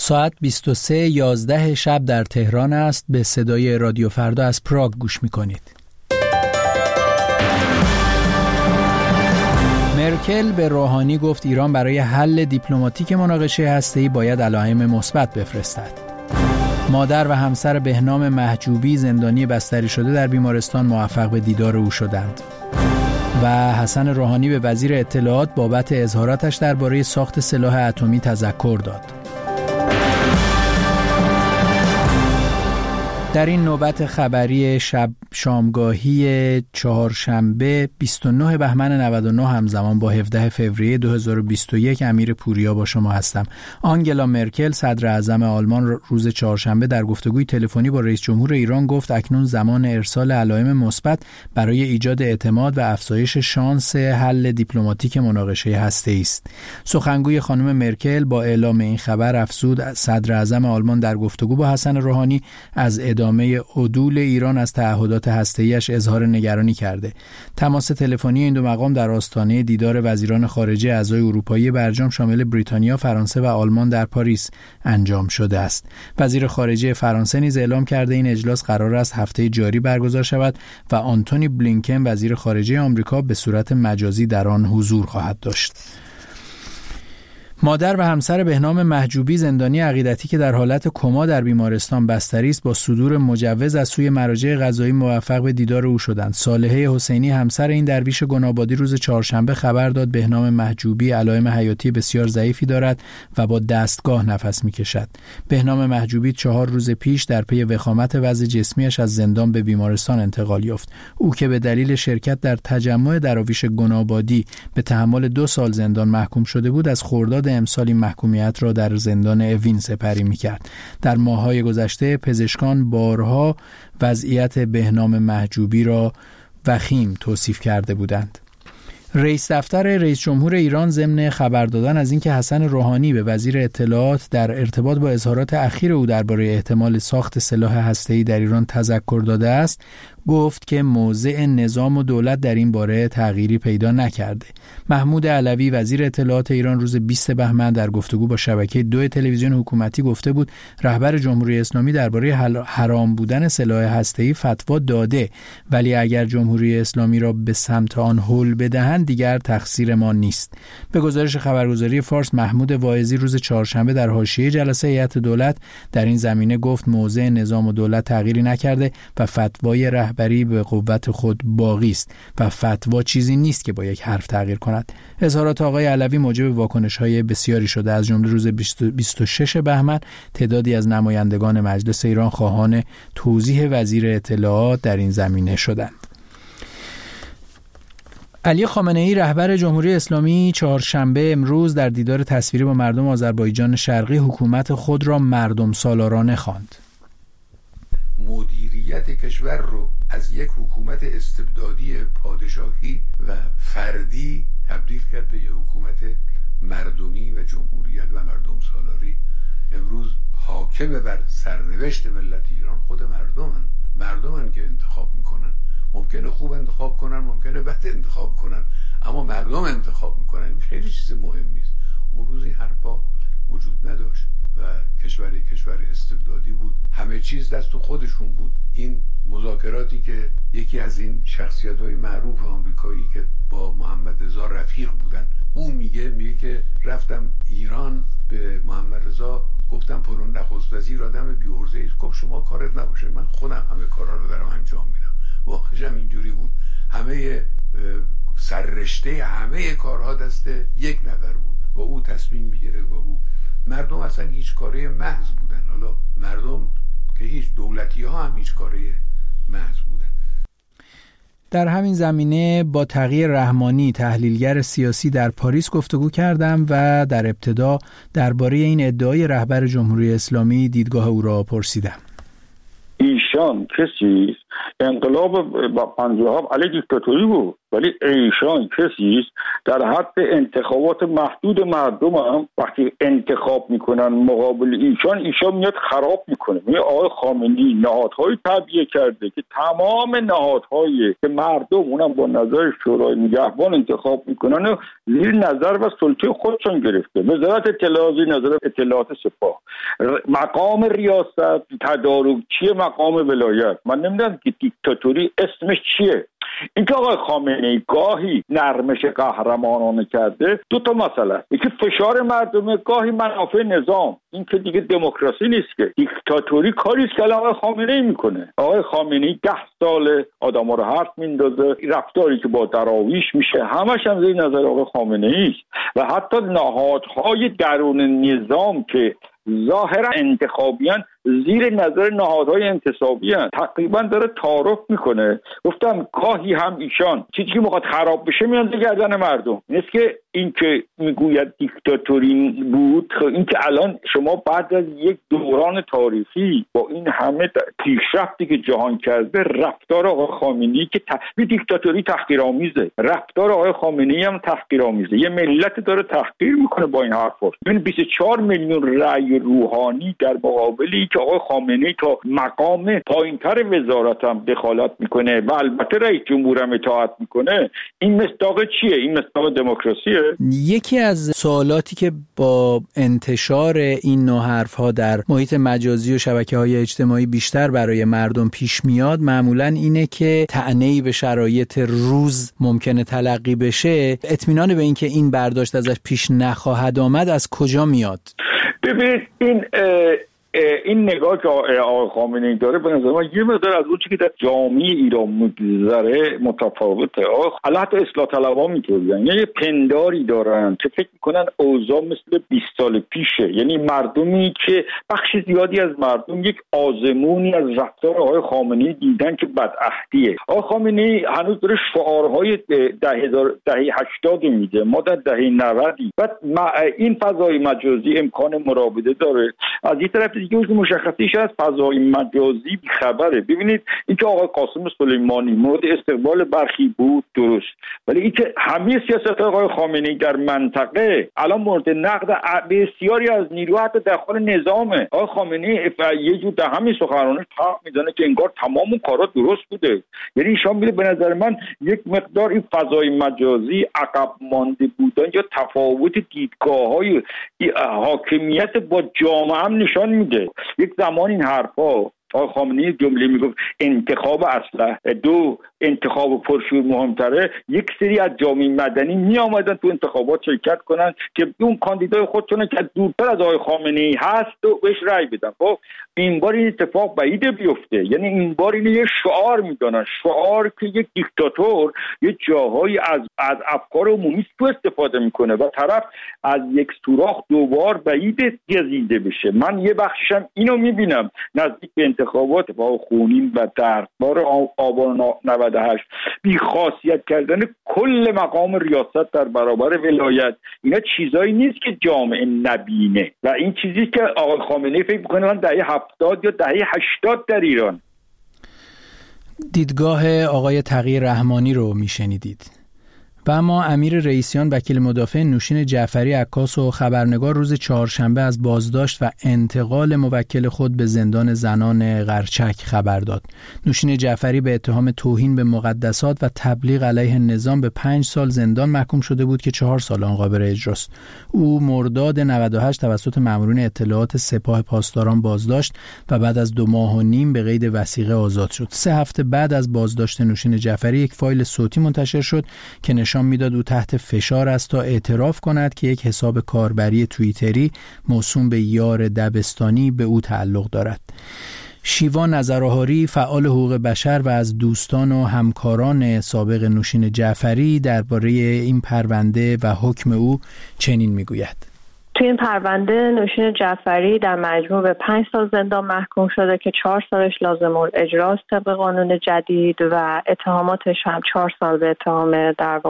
ساعت 23:11 شب در تهران است. به صدای رادیو فردا از پراگ گوش می‌کنید. مرکل به روحانی گفت ایران برای حل دیپلماتیک مناقشه هسته‌ای باید علائم مثبت بفرستد. مادر و همسر بهنام محجوبی زندانی بستری شده در بیمارستان موفق به دیدار او شدند. و حسن روحانی به وزیر اطلاعات بابت اظهاراتش درباره ساخت سلاح اتمی تذکر داد. در این نوبت خبری شب شامگاهی چهارشنبه 29 بهمن 99 همزمان با 17 فوریه 2021 امیر پوریا با شما هستم. آنگلا مرکل صدر اعظم آلمان روز چهارشنبه در گفتگوی تلفنی با رئیس جمهور ایران گفت اکنون زمان ارسال علائم مثبت برای ایجاد اعتماد و افزایش شانس حل دیپلماتیک مناقشه هسته‌ای است. سخنگوی خانم مرکل با اعلام این خبر افزود صدر اعظم آلمان در گفتگو با حسن روحانی از ادامه عدول ایران از تعهدات هسته‌ایش اظهار نگرانی کرده. تماس تلفنی این دو مقام در آستانه دیدار وزیران خارجه اعضای اروپایی برجام شامل بریتانیا، فرانسه و آلمان در پاریس انجام شده است. وزیر خارجه فرانسه نیز اعلام کرده این اجلاس قرار است هفته جاری برگزار شود و آنتونی بلینکن وزیر خارجه آمریکا به صورت مجازی در آن حضور خواهد داشت. مادر و همسر بهنام محجوبی زندانی عقیدتی که در حالت کما در بیمارستان بستری است با صدور مجوز از سوی مراجع قضایی موفق به دیدار او شدند. صالحه حسینی همسر این درویش گنابادی روز چهارشنبه خبر داد بهنام محجوبی علائم حیاتی بسیار ضعیفی دارد و با دستگاه نفس می‌کشد. بهنام محجوبی 4 روز پیش در پی وخامت وضع جسمیش از زندان به بیمارستان انتقال یافت. او که به دلیل شرکت در تجمع دراویش گنابادی به تحمل 2 سال زندان محکوم شده بود از خرداد امسال این محکومیت را در زندان اوین سپری می‌کرد. در ماه‌های گذشته پزشکان بارها وضعیت بهنام محجوبی را وخیم توصیف کرده بودند. رئیس دفتر رئیس جمهور ایران ضمن خبر دادن از اینکه حسن روحانی به وزیر اطلاعات در ارتباط با اظهارات اخیر او درباره احتمال ساخت سلاح هسته‌ای در ایران تذکر داده است، گفت که موضع نظام و دولت در این باره تغییری پیدا نکرده. محمود علوی وزیر اطلاعات ایران روز 20 بهمن در گفتگو با شبکه 2 تلویزیون حکومتی گفته بود رهبر جمهوری اسلامی درباره حرام بودن سلاح هسته‌ای فتوا داده، ولی اگر جمهوری اسلامی را به سمت آن هل بدهند دیگر تقصیر ما نیست. به گزارش خبرگزاری فارس محمود واعظی روز چهارشنبه در حاشیه جلسه هیئت دولت در این زمینه گفت موضع نظام و دولت تغییری نکرده و فتوای رهبری به قوت خود باقی است و فتوا چیزی نیست که با یک حرف تغییر کند. اظهارات آقای علوی موجب واکنش‌های بسیاری شده. از جمله روز 26 بهمن تعدادی از نمایندگان مجلس ایران خواهان توضیح وزیر اطلاعات در این زمینه شدند. علی خامنه‌ای رهبر جمهوری اسلامی چهارشنبه امروز در دیدار تصویری با مردم آذربایجان شرقی حکومت خود را مردم سالارانه خواند. مدیریت کشور رو از یک حکومت استبدادی پادشاهی و فردی تبدیل کرد به یک حکومت مردمی و جمهوریت و مردم سالاری. امروز حاکم بر سرنوشت ملت ایران خود مردمن که انتخاب میکنن. ممکنه خوب انتخاب کنن، ممکنه بد انتخاب کنن، اما مردم انتخاب میکنن. این خیلی چیز مهمی است. اون روز این حرفا وجود نداشت و کشور استبدادی بود. همه چیز دست خودشون بود. این مذاکراتی که یکی از این شخصیت‌های معروف آمریکایی که با محمد رضا رفیق بودن، اون میگه که رفتم ایران به محمد رضا گفتم پرون نخست وزیر آدم بی‌عرضه‌ای است. گفت شما کارت نباشه، من خودم همه کارا رو دارم انجام میدم. واقعاً هم اینجوری بود. همه سررشته همه کارها دست یک نفر بود و او تصمیم میگیره و او مردم اصلا هیچ کاره محض بودن. حالا مردم که هیچ، دولتی ها هم هیچ کاره محض بودن. در همین زمینه با تقی رحمانی تحلیلگر سیاسی در پاریس گفتگو کردم و در ابتدا درباره این ادعای رهبر جمهوری اسلامی دیدگاه او را پرسیدم. ایشان کسی انقلاب با 50 علیه دیکتاتوری بود و ولی ایشان کسی است در حد انتخابات محدود مردم هم وقتی انتخاب میکنن مقابل ایشان میاد خراب میکنه. آقای خامنه‌ای نهادهای تبیه کرده که تمام نهادهایی که مردم اونم با نظر شورای نگهبان انتخاب میکنن و زیر نظر و سلطه خودشون گرفته. وزارت اطلاعات نظر اطلاعات سپاه، مقام ریاست، تدارکچی مقام ولایت. من نمیدونم که دیکتاتوری اسمش چیه. اینکه آقای خامنه‌ای گاهی نرمش قهرمانانه کرده، دو تا مسئله است. یکی فشار مردمه، گاهی منافع نظام. این که دیگه دموکراسی نیست که. دیکتاتوری کاری است که آقای خامنه‌ای میکنه. آقای خامنه‌ای 10 سال آدم‌ها رو حرف میندازه، رفتاری که با دراویش میشه همش هم زیر نظر آقای خامنه‌ای است و حتی نهادهای درون نظام که ظاهرا انتخابیان زیر نظر نهادهای انتصابیان تقریبا داره تعارف میکنه. گفتم گاهی هم ایشان چیزی که میخواد خراب بشه میاد گردن مردم. نیست که این که میگوید دیکتاتوری بود، این که الان شما بعد از یک دوران تاریخی با این همه پیشرفتی که جهان کرده، رفتار آقای خامنه‌ای که دیکتاتوری تحقیرآمیزه، رفتار آقای خامنه‌ای هم تحقیرآمیزه. یه ملت داره تحقیر میکنه با این حرفا. ببین 24 میلیون رأی روحانی در مقابلی که آقای خامنه‌ای تا مقام پایینتر وزارت هم دخالت میکنه و البته رئیس جمهور هم اطاعت میکنه. این مصداق چیه؟ این مصداق دموکراسیه. یکی از سوالاتی که با انتشار این نوع حرف‌ها در محیط مجازی و شبکه‌های اجتماعی بیشتر برای مردم پیش میاد معمولاً اینه که طعنه‌ای به شرایط روز ممکنه تلقی بشه. اطمینان به این که این برداشت ازش پیش نخواهد آمد از کجا میاد؟ ببینید این نگاه که آقای خامنه‌ای داره به نظر من یه مقدار از اون چیزی که در جامعه ایران میگذره متفاوته. حتی اصلاح طلبها می‌طورن، یعنی پنداری دارن که فکر میکنن اوضاع مثل 20 سال پیشه. یعنی مردمی که بخش زیادی از مردم یک آزمونی از رفتار آقای خامنه‌ای دیدن که بدعهدیه. آقای خامنه‌ای هنوز داره شعارهای دهه 80 میده، ما در دهه 90. بعد این فضای مجازی امکان مراوده داره. از این طرف دیگه اون مشخصیش از فضای مجازی بی‌خبره. ببینید اینکه آقای قاسم سلیمانی مورد استقبال برخی بود درست، ولی اینکه همه سیاست آقای خامنه‌ای در منطقه الان مورد نقد بسیاری از نیروها حتی داخل نظامه. آقای خامنه‌ای یه جور در همین سخنرانیش حرف میزنه که انگار تمام اون کارا درست بوده. یعنی ایشان میگه به نظر من یک مقدار این فضای مجازی عقب مانده بودن یا تفاوت دیدگاه‌های حاکمیت با جامعه هم نشان میده. یک زمان این حرفا آقای خامنه‌ای جمله میگفت انتخاب اسلحه، 2 انتخاب پرشور مهمتره. یک سری از جامعه مدنی می آمدن تو انتخابات شرکت کنن که اون کاندیدای خودشون که دورتر از آقای خامنه‌ای هست و بهش رأی بدن. خب این بار این اتفاق بعیده بیفته. یعنی این بار اینو یه شعار میدونن، شعار که یک دیکتاتور یه جاهایی از افکار عمومی استفاده میکنه و طرف از یک سوراخ دوبار بعید گزیده بشه. من یه بخششم اینو میبینم نزدیک به انتخابات با خونین و دردبار آبان 98 بی‌خاصیت کردن کل مقام ریاست در برابر ولایت. اینا چیزایی نیست که جامعه نبینه و این چیزی که آقای خامنه‌ای فکر می‌کنه من دهه 70 یا دهه 80 در ایران. دیدگاه آقای تقی رحمانی رو میشنیدید. و اما امیر رئیسیان وکیل مدافع نوشین جعفری عکاس و خبرنگار روز چهارشنبه از بازداشت و انتقال موکل خود به زندان زنان قرچک خبر داد. نوشین جعفری به اتهام توهین به مقدسات و تبلیغ علیه نظام به 5 سال زندان محکوم شده بود که 4 سال آن قابل اجراست. او مرداد 98 توسط مامورین اطلاعات سپاه پاسداران بازداشت و بعد از 2 ماه و نیم به قید وثیقه آزاد شد. 3 هفته بعد از بازداشت نوشین جعفری یک فایل صوتی منتشر شد که نشان میداد او تحت فشار است تا اعتراف کند که یک حساب کاربری توییتری موسوم به یار دبستانی به او تعلق دارد. شیوا نظرآهاری فعال حقوق بشر و از دوستان و همکاران سابق نوشین جعفری درباره این پرونده و حکم او چنین میگوید: توی این پرونده نوشین جعفری در مجموع به 5 سال زندان محکوم شده که 4 سالش لازم الاجراست طبق قانون جدید و اتهاماتش هم 4 سال به اتهام در واقع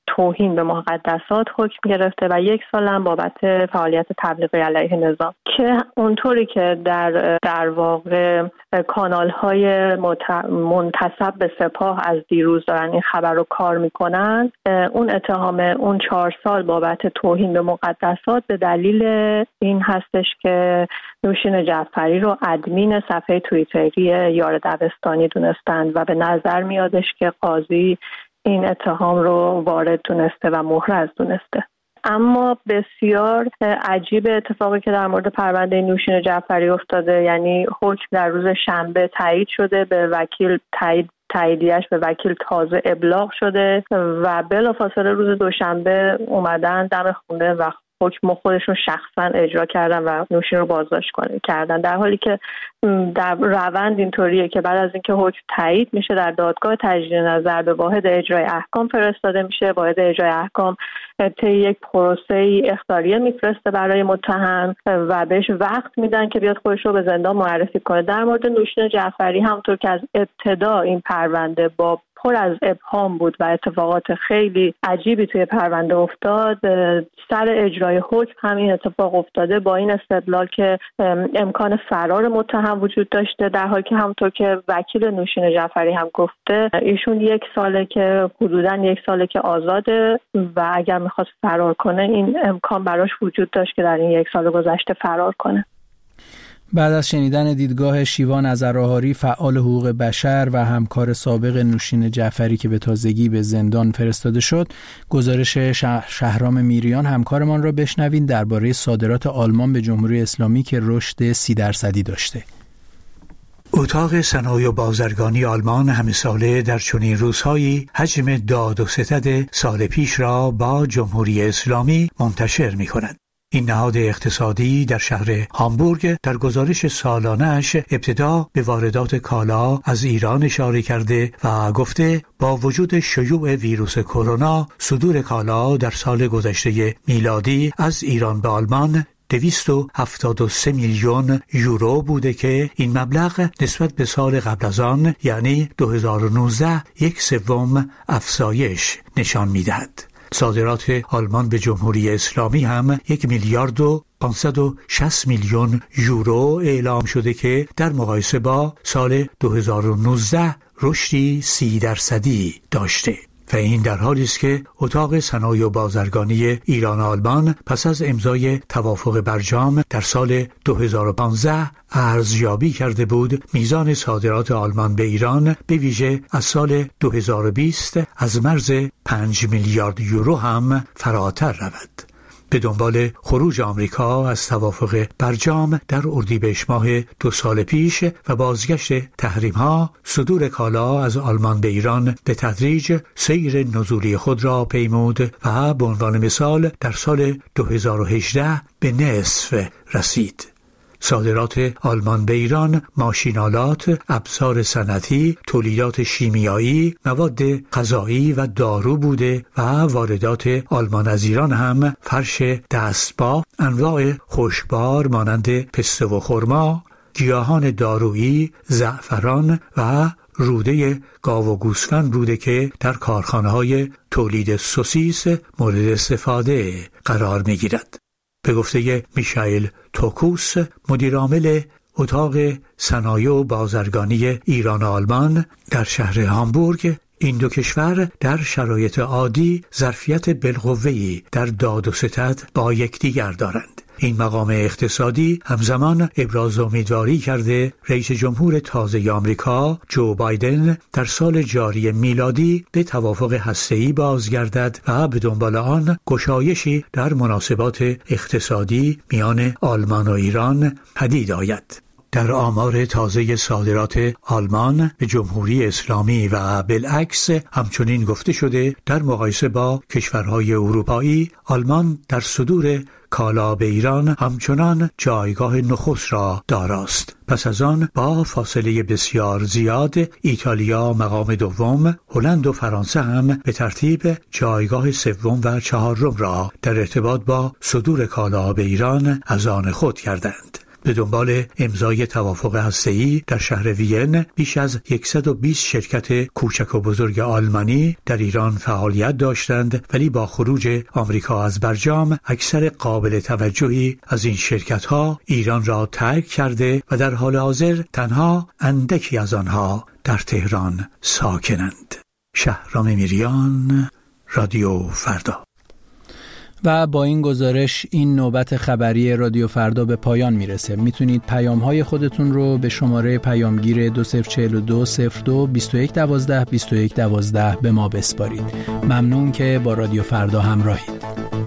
توهین به مقدسات حکم گرفته و 1 سال هم بابت فعالیت تبلیغی علیه نظام، که اونطوری که در واقع کانال‌های منتسب به سپاه از دیروز دارن این خبر رو کار میکنن، اون اتهام اون 4 سال بابت توهین به مقدسات به دلیل این هستش که نوشین جعفری رو ادمین صفحه توییتری یار دبستانی دونستند و به نظر میادش که قاضی این اتهام رو وارد دونسته و محرز دونسته. اما بسیار عجیب اتفاقی که در مورد پرونده نوشین جعفری افتاده، یعنی حکم در روز شنبه تایید شده، به وکیل تاییدیش به وکیل تازه ابلاغ شده و بلافاصله روز دوشنبه اومدن دم خونه و حکم خودشون شخصا اجرا کردن و نوشین رو بازداشت کردن، در حالی که در روند اینطوریه که بعد از اینکه حکم تایید میشه در دادگاه تجدید نظر به واحد اجرای احکام فرستاده میشه. واحد اجرای احکام طی یک پروسه اخطاریه میفرسته برای متهم و بهش وقت میدن که بیاد خودش رو به زندان معرفی کنه. در مورد نوشین جعفری همونطور که از ابتدا این پرونده با پر از ابهام بود و اتفاقات خیلی عجیبی توی پرونده افتاد، سر اجرای حکم همین اتفاق افتاده با این استدلال که امکان فرار متهم وجود داشته، در حالی که همونطور که وکیل نوشین جعفری هم گفته ایشون 1 ساله که حدوداً 1 ساله که آزاده و اگر میخواست فرار کنه این امکان براش وجود داشت که در این 1 سال گذشته فرار کنه. بعد از شنیدن دیدگاه شیوا نظرآهاری، فعال حقوق بشر و همکار سابق نوشین جعفری که به تازگی به زندان فرستاده شد، گزارش شهرام میریان همکارمان را بشنوین درباره صادرات آلمان به جمهوری اسلامی که رشد 30% داشته. اتاق صنایع و بازرگانی آلمان همه ساله در چنین روزهایی حجم داد و ستد سال پیش را با جمهوری اسلامی منتشر می‌کند. این نهاد اقتصادی در شهر هامبورگ در گزارش سالانه‌اش ابتدا به واردات کالا از ایران اشاره کرده و گفته با وجود شیوع ویروس کرونا صدور کالا در سال گذشته میلادی از ایران به آلمان 273 میلیون یورو بوده که این مبلغ نسبت به سال قبل از آن یعنی 2019 1/3 افزایش نشان می‌دهد. صادرات آلمان به جمهوری اسلامی هم 1,560 میلیون یورو اعلام شده که در مقایسه با سال 2019 رشدی 30% داشته. و این در حالی است که اتاق صنایع و بازرگانی ایران آلمان پس از امضای توافق برجام در سال 2015 ارزیابی کرده بود میزان صادرات آلمان به ایران به ویژه از سال 2020 از مرز 5 میلیارد یورو هم فراتر رود. به دنبال خروج آمریکا از توافق برجام در اردیبهشت ماه 2 سال پیش و بازگشت تحریم‌ها، صدور کالا از آلمان به ایران به تدریج سیر نزولی خود را پیمود و به عنوان مثال در سال 2018 به نصف رسید. صادرات آلمان به ایران ماشینالات، ابزار صنعتی، تولیدات شیمیایی، مواد غذایی و دارو بوده و واردات آلمان از ایران هم فرش دستبافت، انواع خشکبار مانند پسته و خرما، گیاهان دارویی، زعفران و روده گاو و گوسفند بوده که در کارخانه‌های تولید سوسیس مورد استفاده قرار می‌گیرد. به گفته میشائیل توکوس، مدیرعامل اتاق صنایع و بازرگانی ایران و آلمان در شهر هامبورگ، این دو کشور در شرایط عادی ظرفیت بالقوه‌ای در داد و ستد با یکدیگر دارند. این مقام اقتصادی همزمان ابراز امیدواری کرده رئیس جمهور تازه آمریکا جو بایدن در سال جاری میلادی به توافق هسته‌ای بازگردد و به دنبال آن گشایشی در مناسبات اقتصادی میان آلمان و ایران پدید آید. در آمار تازه صادرات آلمان به جمهوری اسلامی و بالعکس همچنین گفته شده در مقایسه با کشورهای اروپایی، آلمان در صدور کالا به ایران همچنان جایگاه نخست را داراست. پس از آن با فاصله بسیار زیاد ایتالیا مقام دوم، هلند و فرانسه هم به ترتیب جایگاه سوم و چهارم را در ارتباط با صدور کالا به ایران از آن خود کردند. به دنبال امضای توافق هسته‌ای در شهر وین بیش از 120 شرکت کوچک و بزرگ آلمانی در ایران فعالیت داشتند، ولی با خروج آمریکا از برجام اکثر قابل توجهی از این شرکت‌ها ایران را ترک کرده و در حال حاضر تنها اندکی از آنها در تهران ساکنند. شهرام میریان، رادیو فردا. و با این گزارش این نوبت خبری رادیو فردا به پایان میرسه. میتونید پیام‌های خودتون رو به شماره پیامگیر 2042 02 21 12 21 12 به ما بسپارید. ممنون که با رادیو فردا همراهید.